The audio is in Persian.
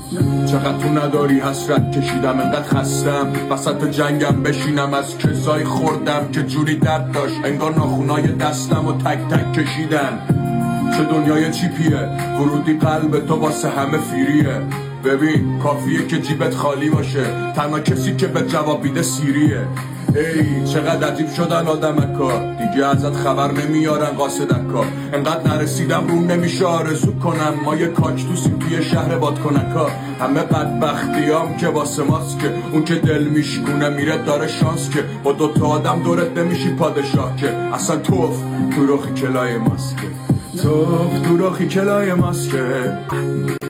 چقدر تو نداری حسرت کشیدم، انقدر خستم وسط جنگم بشینم، از کسایی خوردم که جوری درد داشت انگار ناخونای دستم و تک تک کشیدن. چه دنیای چیپیه، ورودی قلب تو واسه همه فیریه. ببین کافیه که جیبت خالی باشه، تنها کسی که به جواب بیده سیریه. ای چقدر عجیب شدن آدمکا، دیگه ازت خبر نمیارن قاصدکا. انقدر نرسیدم روم نمیشه آرزو کنم، ما یه کاکتوسیم توی شهر بادکنکا. همه بدبختیام که واسه ماست، که اون که دل میشکونه میره داره شانس، که با دوتا آدم دورت نمیشی پادشاه، که اصلا توف تو رخی کلای ماست، که توف تو رخی کلای ماست، که